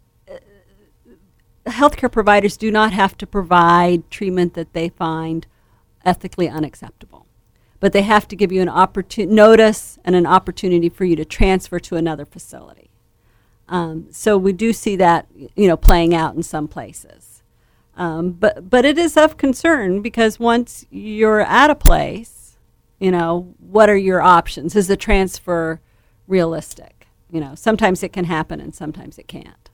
healthcare providers do not have to provide treatment that they find ethically unacceptable, but they have to give you an opportun- notice and an opportunity for you to transfer to another facility. Um, so we do see that, you know, playing out in some places. Um, but but it is of concern, because once you're at a place, you know, what are your options? Is the transfer realistic? You know, sometimes it can happen and sometimes it can't.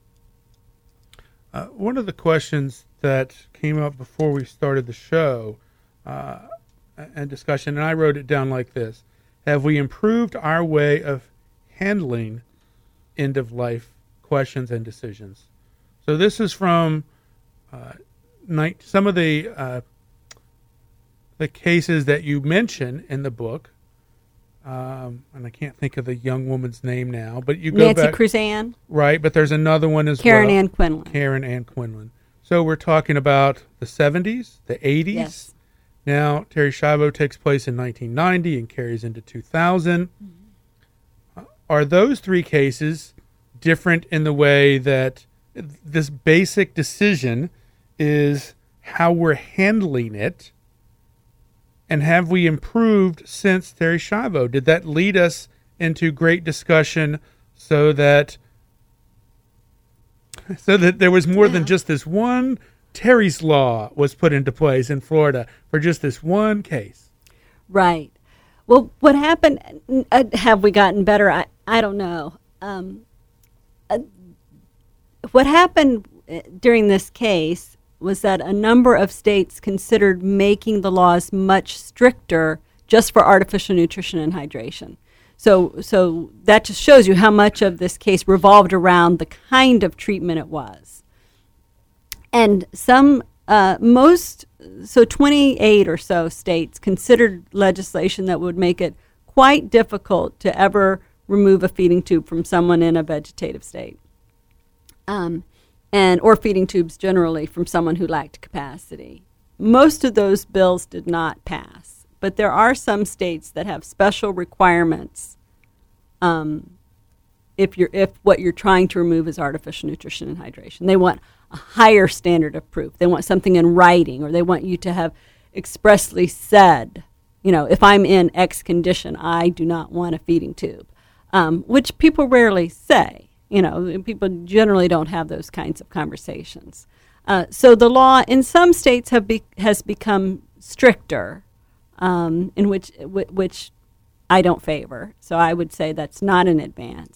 Uh, one of the questions that came up before we started the show uh, and discussion, and I wrote it down like this: have we improved our way of handling end-of-life questions and decisions? So this is from uh, night, some of the uh, the cases that you mention in the book, um, and I can't think of the young woman's name now, but you go Nancy back, Cruzan, right? But there's another one as Karen well, Ann Quinlan. Karen Ann Quinlan. So we're talking about the seventies, the eighties. Yes. Now Terri Schiavo takes place in nineteen ninety and carries into two thousand. Mm-hmm. Uh, are those three cases different in the way that this basic decision is how we're handling it? And have we improved since Terri Schiavo? Did that lead us into great discussion so that so that there was more yeah. than just this one? Terry's Law was put into place in Florida for just this one case. Right. Well, what happened, uh, have we gotten better? I, I don't know. Um, uh, what happened during this case was that a number of states considered making the laws much stricter just for artificial nutrition and hydration. So, so that just shows you how much of this case revolved around the kind of treatment it was. And some, uh, most, so twenty-eight or so states considered legislation that would make it quite difficult to ever remove a feeding tube from someone in a vegetative state, um, and or feeding tubes generally from someone who lacked capacity. Most of those bills did not pass, but there are some states that have special requirements um, if you're if what you're trying to remove is artificial nutrition and hydration. They want a higher standard of proof. They want something in writing, or they want you to have expressly said, you know, if I'm in X condition, I do not want a feeding tube, um, which people rarely say. You know, people generally don't have those kinds of conversations. Uh, so the law in some states have be, has become stricter, um, in which w- which I don't favor. So I would say that's not an advance.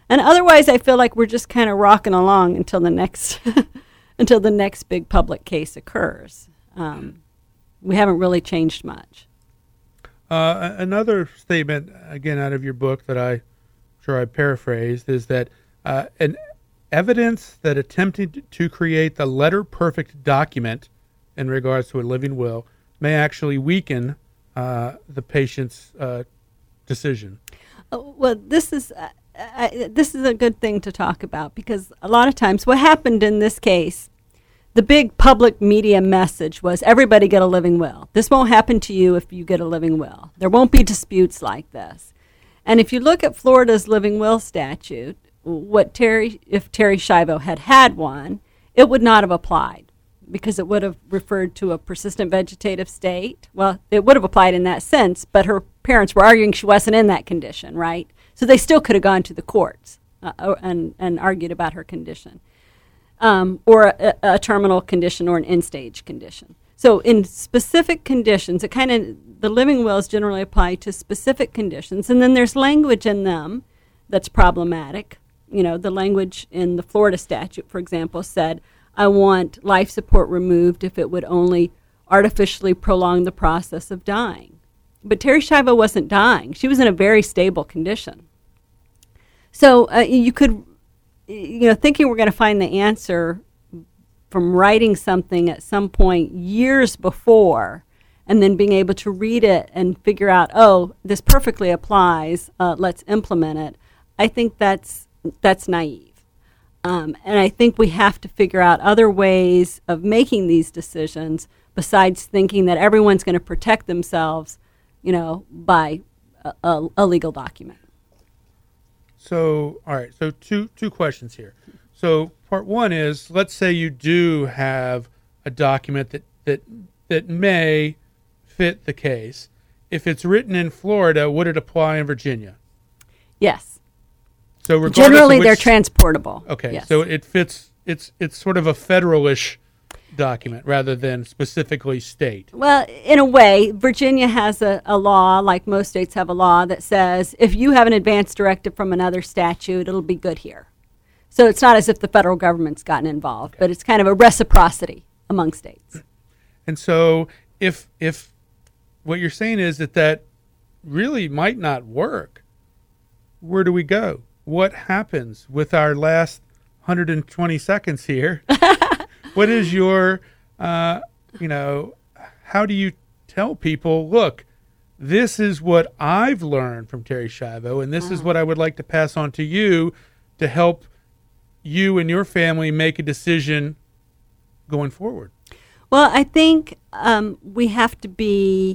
And otherwise, I feel like we're just kind of rocking along until the next until the next big public case occurs. Um, we haven't really changed much. Uh, another statement, again, out of your book that I'm sure I paraphrased, is that uh, an evidence that attempting to create the letter-perfect document in regards to a living will may actually weaken uh, the patient's uh, decision. Oh, well, this is uh, uh, this is a good thing to talk about, because a lot of times what happened in this case, the big public media message was everybody get a living will. This won't happen to you if you get a living will. There won't be disputes like this. And if you look at Florida's living will statute, what Terry, if Terry Schiavo had had one, it would not have applied, because it would have referred to a persistent vegetative state. Well, it would have applied in that sense, but her parents were arguing she wasn't in that condition, right? So they still could have gone to the courts uh, and, and argued about her condition, um, or a, a terminal condition or an end-stage condition. So in specific conditions, it kind of, the living wills generally apply to specific conditions, and then there's language in them that's problematic. You know, the language in the Florida statute, for example, said, I want life support removed if it would only artificially prolong the process of dying. But Terry Schiavo wasn't dying. She was in a very stable condition. So uh, you could, you know, thinking we're going to find the answer from writing something at some point years before and then being able to read it and figure out, oh, this perfectly applies, uh, let's implement it, I think that's that's naive. Um, and I think we have to figure out other ways of making these decisions besides thinking that everyone's going to protect themselves, you know, by a, a, a legal document. So, all right. So two two questions here. So part one is, let's say you do have a document that, that, that may fit the case. If it's written in Florida, would it apply in Virginia? Yes. So regardless generally, of which, they're transportable. Okay, yes. So it fits. It's it's sort of a federalish document rather than specifically state. Well, in a way, Virginia has a, a law, like most states have a law, that says if you have an advance directive from another statute, it'll be good here. So it's not as if the federal government's gotten involved, okay. But it's kind of a reciprocity among states. And so if if what you're saying is that that really might not work, where do we go? What happens with our last one hundred twenty seconds here? What is your, uh, you know, how do you tell people, look, this is what I've learned from Terry Schiavo, and this oh. is what I would like to pass on to you to help you and your family make a decision going forward? Well, I think um, we have to be,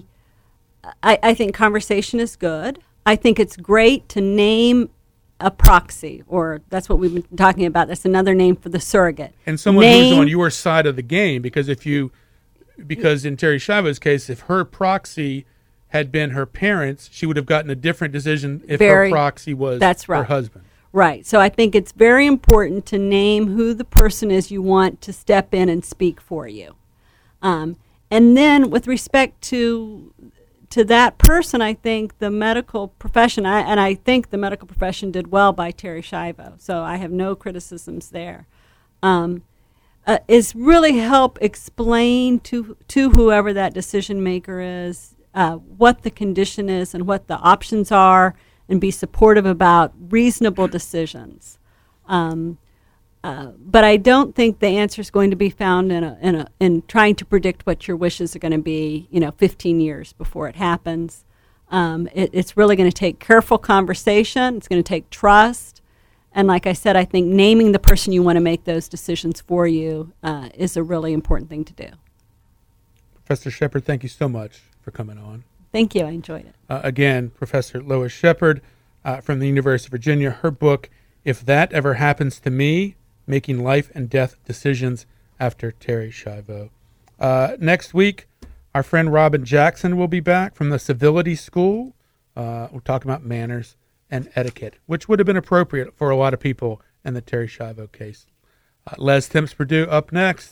I, I think conversation is good. I think it's great to name a proxy, or that's what we've been talking about. That's another name for the surrogate. And someone name, who's on your side of the game, because if you, because in Terry Schiavo's case, if her proxy had been her parents, she would have gotten a different decision if very, her proxy was that's right. her husband. Right. So I think it's very important to name who the person is you want to step in and speak for you. Um, and then with respect to to that person, I think the medical profession, I, and I think the medical profession did well by Terry Schiavo, so I have no criticisms there, um, uh, is really help explain to to whoever that decision maker is uh, what the condition is and what the options are, and be supportive about reasonable decisions. Um, uh, but I don't think the answer is going to be found in a, in a, in trying to predict what your wishes are going to be, you know, fifteen years before it happens. Um, it, it's really going to take careful conversation. It's going to take trust. And like I said, I think naming the person you want to make those decisions for you uh, is a really important thing to do. Professor Shepard, thank you so much for coming on. Thank you. I enjoyed it. Uh, again, Professor Lois Shepard uh, from the University of Virginia. Her book, If That Ever Happens to Me, Making Life and Death Decisions After Terry Schiavo. Uh, next week, our friend Robin Jackson will be back from the Civility School. Uh, we'll talk about manners and etiquette, which would have been appropriate for a lot of people in the Terry Schiavo case. Uh, Les Temps Purdue up next.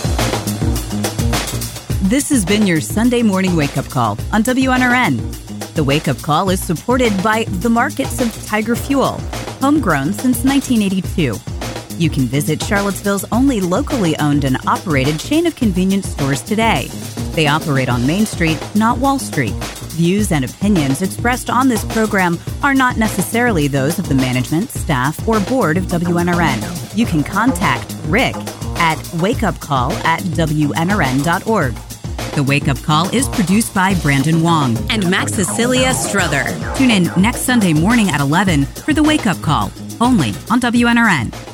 This has been your Sunday morning wake-up call on W N R N. The Wake Up Call is supported by the markets of Tiger Fuel, homegrown since nineteen eighty-two. You can visit Charlottesville's only locally owned and operated chain of convenience stores today. They operate on Main Street, not Wall Street. Views and opinions expressed on this program are not necessarily those of the management, staff, or board of W N R N. You can contact Rick at wakeupcall at W N R N dot org. The Wake Up Call is produced by Brandon Wong and Max Cecilia Struther. Tune in next Sunday morning at eleven for The Wake Up Call, only on W N R N.